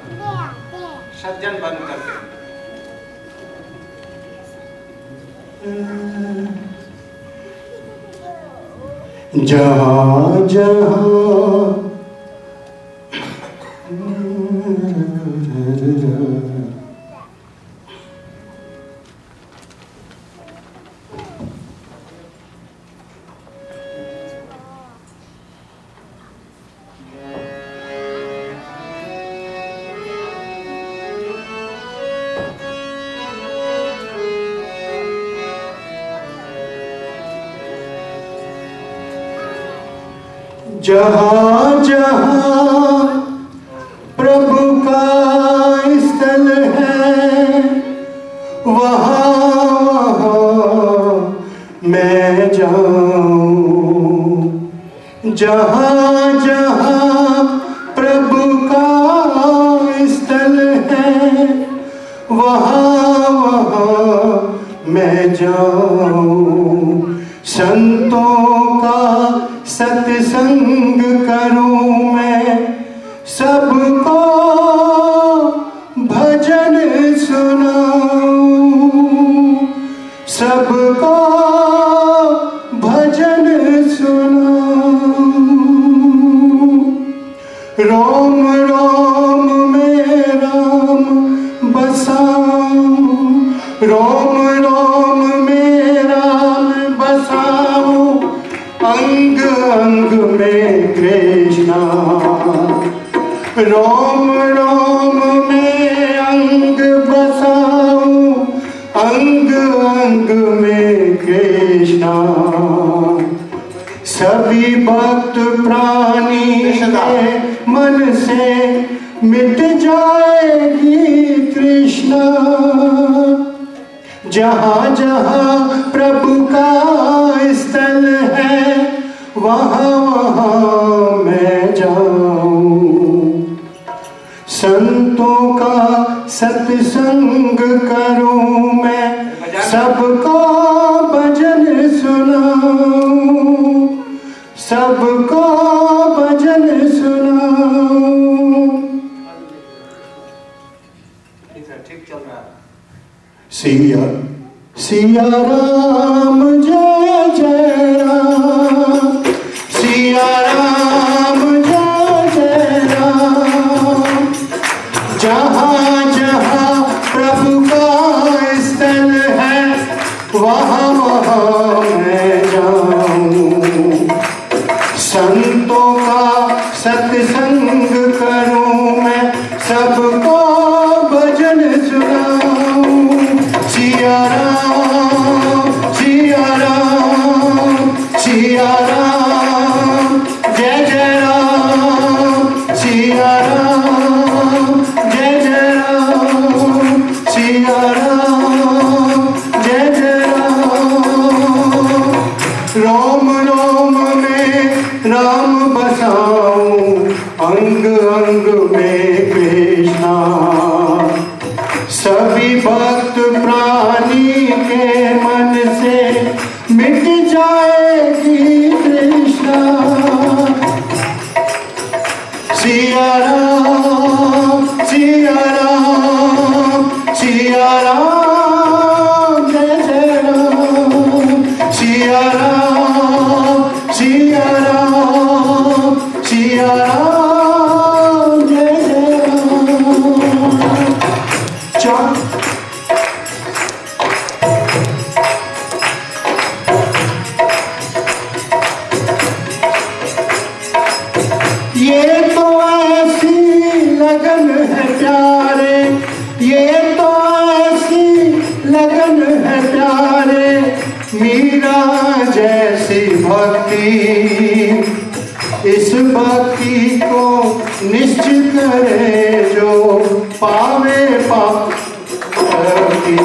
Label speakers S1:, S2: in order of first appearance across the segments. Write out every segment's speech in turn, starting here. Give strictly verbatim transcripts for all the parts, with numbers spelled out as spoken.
S1: सज्जन बन करके
S2: जहाँ जहाँ जहाँ जहाँ प्रभु का स्थल है वहाँ वहाँ मैं जाऊँ। जहाँ जहाँ प्रभु का स्थल है वहाँ वहाँ मैं जाऊँ। संतों का सत्संग करूं मैं, सबको भजन सुनाऊं, सबको भजन सुनाऊं। रोम रोम में राम बसाऊं, रोम रोम में राम बसाऊं। अंग अंग में कृष्णा, रोम रोम में अंग बसाऊं। अंग अंग में कृष्णा। सभी भक्त प्राणी के मन से मिट जाएगी तृष्णा। जहाँ जहाँ प्रभु का स्थल है वहाँ वहाँ मैं जाऊँ। संतों का सत्संग करूँ मैं, सबको भजन सुनाऊँ, सबको भजन सुनाऊँ।
S1: ठीक चल रहा है।
S2: सिया सिया राम जय जय राम, सिया राम जय जय राम। जहाँ जहाँ प्रभु का स्थल है वहाँ वहाँ मैं जाऊँ। संतों का सत्संग करूँ मैं, सबको भजन सुनाऊँ। सिया राम सिया राम सिया राम जय जय राम, सिया राम जय जय राम, सिया राम जय जय राम। रोम रोम में राम बसाऊं, अंग अंग में कृष्णा। सभी भक्त प्राणी के मन से मिट जाएगी तृष्णा। सिया राम सिया राम सिया राम जय जय राम, सिया राम सिया राम सिया राम जय जय राम। चार ये तो ऐसी लगन है प्यारे, ये तो ऐसी लगन है प्यारे। मीरा जैसी भक्ति, इस भक्ति को निश्चित करे जो पावे पापी।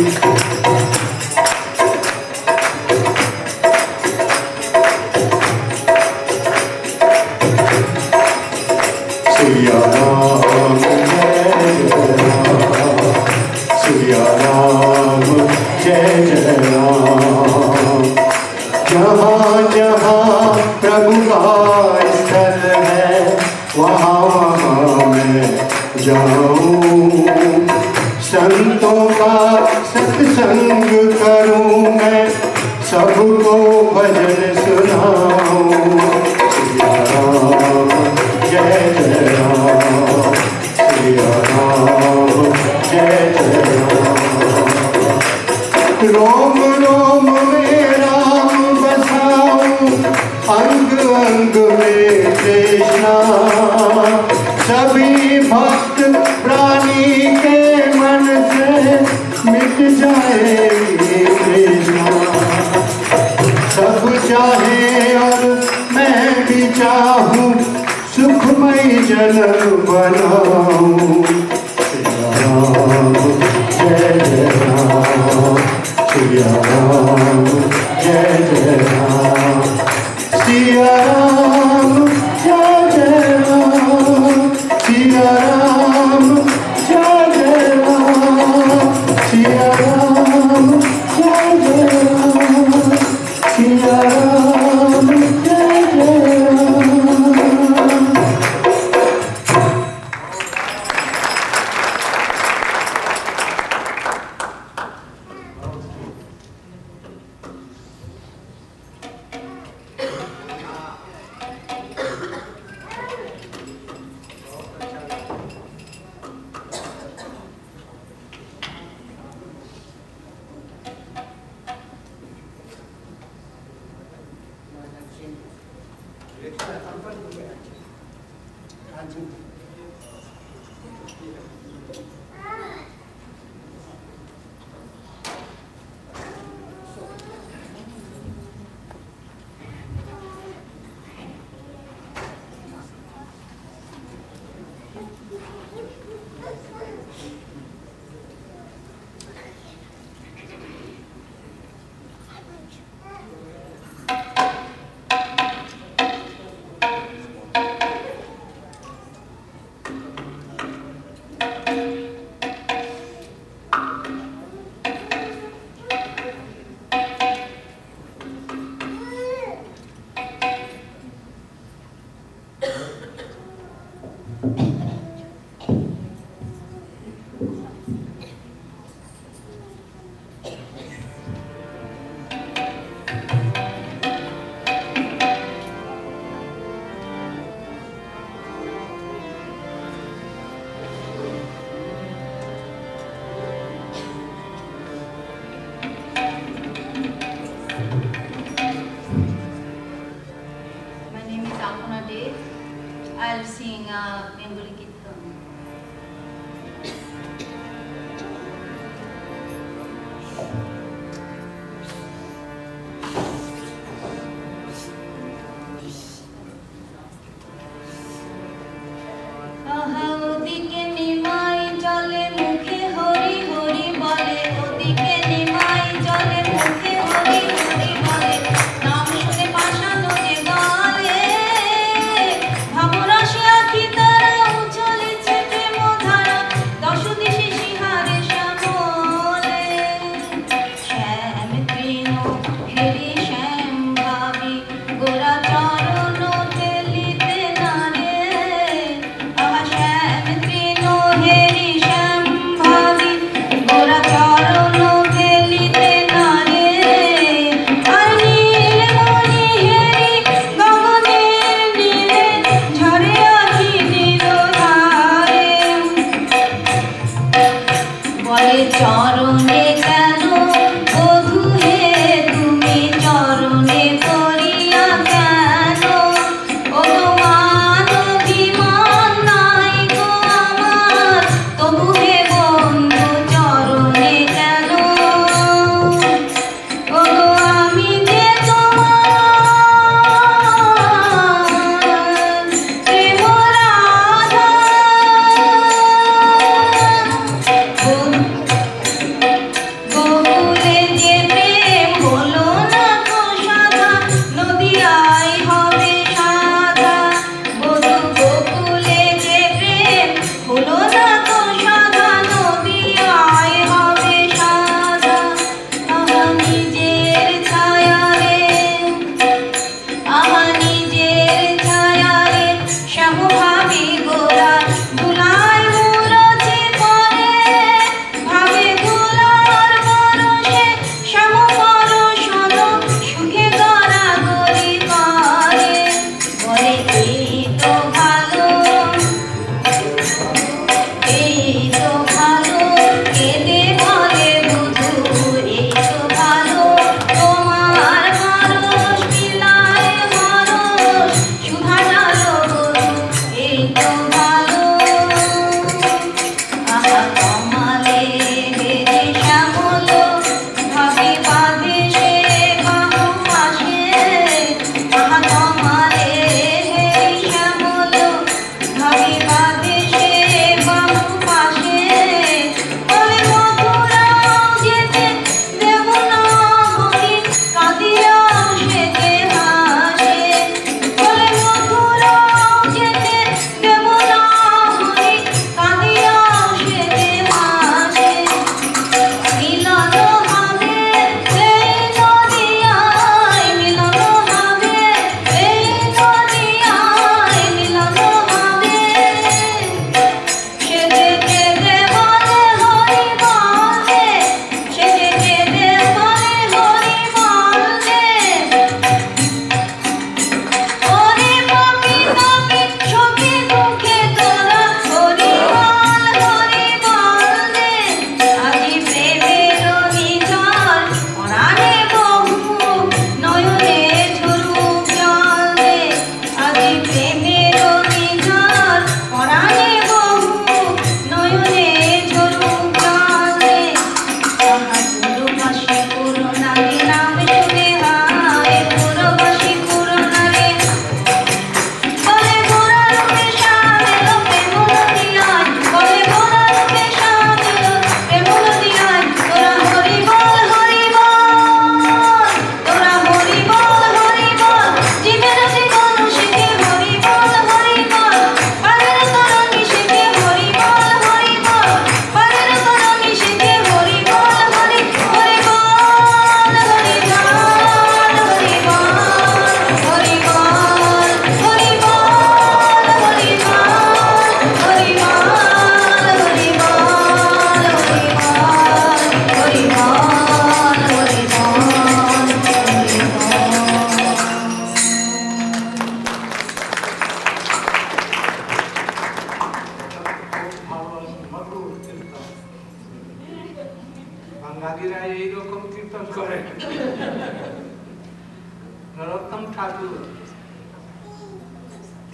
S2: सिया राम जय जय राम, सिया राम जय जय राम। जहाँ जहाँ प्रभु का स्थल है वहाँ वहाँ मैं जाऊं, संतों का सत्संग करूं मैं, सबको भजन सुनाऊं। सिया राम जय जय राम, सिया राम जय जय राम। रोम रोम में राम बसाऊं, अंग अंग में कृष्णा, सभी भक्त प्राणी के मन से मिट जाएगी कृष्णा। सब चाहे और मैं भी चाहूं, सुखमय जन्म बनाऊं। सिया राम जय जय राम, सिया राम जय जय राम, सिया राम जय जय राम, सिया राम जय जय राम, सिया राम जय जय राम, सिया राम जय जय Ram.
S3: I'll sing uh, Bengali Kirtan.
S4: ভাবরাশি আঁখি তারা উঁচা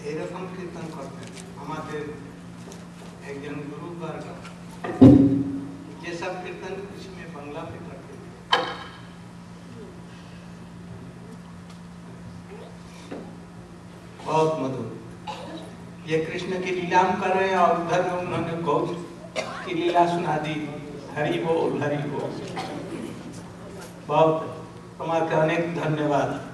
S1: এইরকম কীর্তন করতেন আমাদের একজন গুরু वर्ग ये सब कीर्तन इसमें बांग्ला में करते थे। बहुत मधुर। ये कृष्ण की लीला हम कर रहे हैं और उधर में उन्होंने गौर की लीला सुना दी। हरि बोल हरि बोल। बहुत तुम्हारे अनेक धन्यवाद।